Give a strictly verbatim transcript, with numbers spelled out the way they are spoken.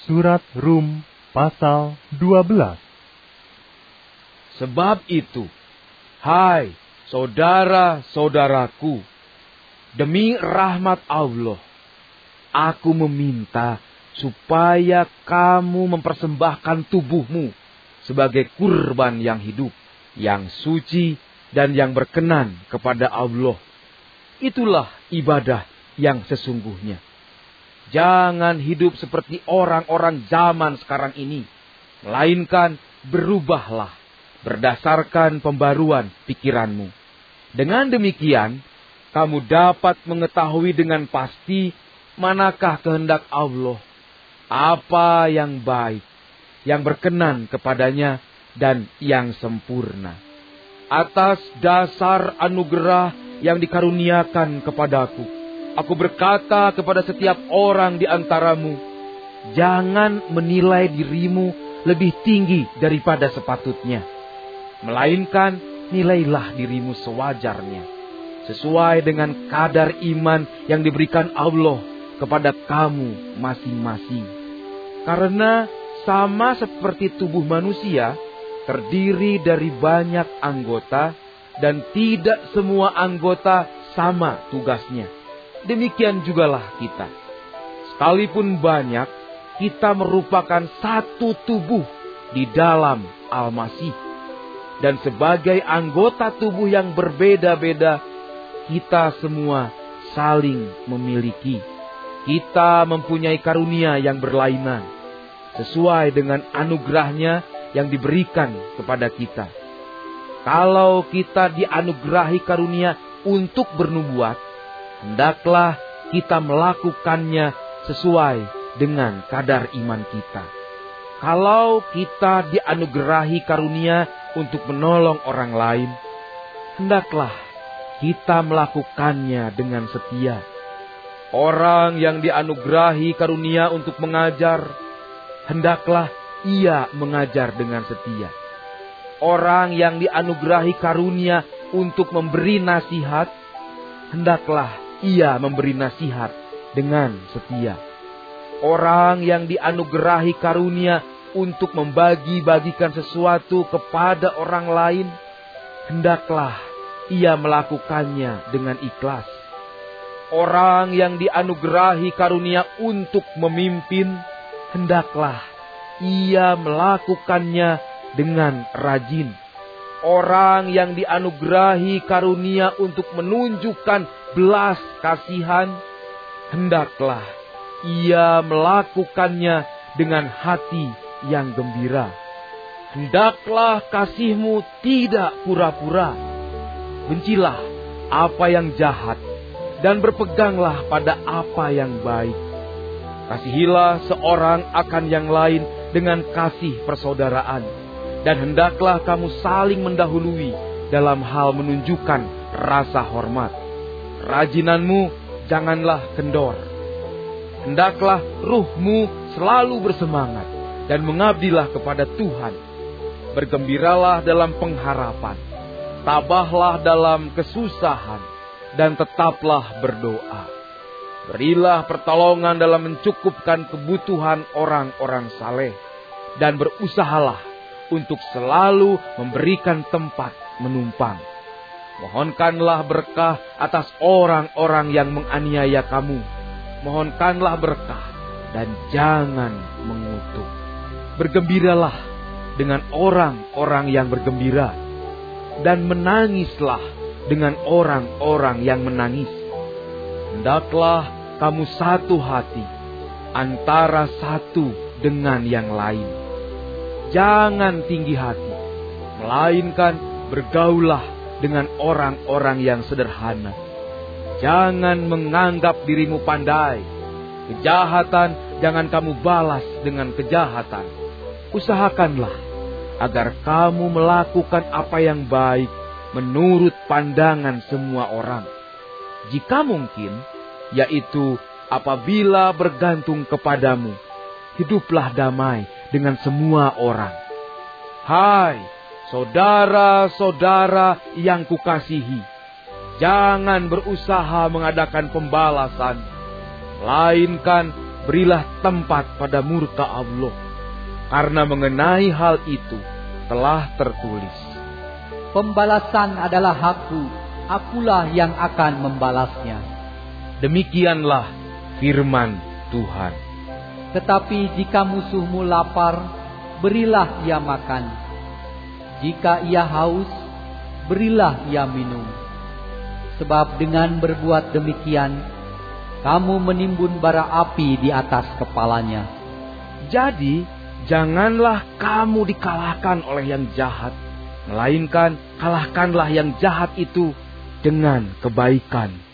Surat Rum pasal dua belas. Sebab itu, hai saudara-saudaraku, demi rahmat Allah, aku meminta supaya kamu mempersembahkan tubuhmu sebagai kurban yang hidup, yang suci, dan yang berkenan kepada Allah. Itulah ibadah yang sesungguhnya. Jangan hidup seperti orang-orang zaman sekarang ini, melainkan berubahlah berdasarkan pembaruan pikiranmu. Dengan demikian, kamu dapat mengetahui dengan pasti manakah kehendak Allah, apa yang baik, yang berkenan kepadanya, dan yang sempurna. Atas dasar anugerah yang dikaruniakan kepadaku, aku berkata kepada setiap orang di antaramu, jangan menilai dirimu lebih tinggi daripada sepatutnya, melainkan nilailah dirimu sewajarnya, sesuai dengan kadar iman yang diberikan Allah kepada kamu masing-masing. Karena sama seperti tubuh manusia, terdiri dari banyak anggota, dan tidak semua anggota sama tugasnya. Demikian jugalah kita. Sekalipun banyak, kita merupakan satu tubuh di dalam Al-Masih. Dan sebagai anggota tubuh yang berbeda-beda, kita semua saling memiliki. Kita mempunyai karunia yang berlainan, sesuai dengan anugerahnya yang diberikan kepada kita. Kalau kita dianugerahi karunia untuk bernubuat, hendaklah kita melakukannya sesuai dengan kadar iman kita. Kalau kita dianugerahi karunia untuk menolong orang lain, hendaklah kita melakukannya dengan setia. Orang yang dianugerahi karunia untuk mengajar, hendaklah ia mengajar dengan setia. Orang yang dianugerahi karunia untuk memberi nasihat, hendaklah ia memberi nasihat dengan setia. Orang yang dianugerahi karunia untuk membagi-bagikan sesuatu kepada orang lain, hendaklah ia melakukannya dengan ikhlas. Orang yang dianugerahi karunia untuk memimpin, hendaklah ia melakukannya dengan rajin. Orang yang dianugerahi karunia untuk menunjukkan belas kasihan, hendaklah ia melakukannya dengan hati yang gembira. Hendaklah kasihmu tidak pura-pura. Bencilah apa yang jahat dan berpeganglah pada apa yang baik. Kasihilah seorang akan yang lain dengan kasih persaudaraan. Dan hendaklah kamu saling mendahului dalam hal menunjukkan rasa hormat. Kerajinanmu janganlah kendor. Hendaklah ruhmu selalu bersemangat dan mengabdilah kepada Tuhan. Bergembiralah dalam pengharapan. Tabahlah dalam kesusahan dan tetaplah berdoa. Berilah pertolongan dalam mencukupkan kebutuhan orang-orang saleh. Dan berusahalah untuk selalu memberikan tempat menumpang. Mohonkanlah berkah atas orang-orang yang menganiaya kamu. Mohonkanlah berkah dan jangan mengutuk. Bergembiralah dengan orang-orang yang bergembira. Dan menangislah dengan orang-orang yang menangis. Hendaklah kamu satu hati antara satu dengan yang lain. Jangan tinggi hati, melainkan bergaulah dengan orang-orang yang sederhana. Jangan menganggap dirimu pandai. Kejahatan jangan kamu balas dengan kejahatan. Usahakanlah agar kamu melakukan apa yang baik menurut pandangan semua orang. Jika mungkin, yaitu apabila bergantung kepadamu, hiduplah damai dengan semua orang. Hai saudara-saudara yang kukasihi, jangan berusaha mengadakan pembalasan, melainkan berilah tempat pada murka Allah, karena mengenai hal itu telah tertulis, pembalasan adalah hakku, akulah yang akan membalasnya. Demikianlah firman Tuhan. Tetapi jika musuhmu lapar, berilah ia makan. Jika ia haus, berilah ia minum. Sebab dengan berbuat demikian, kamu menimbun bara api di atas kepalanya. Jadi, janganlah kamu dikalahkan oleh yang jahat, melainkan kalahkanlah yang jahat itu dengan kebaikan.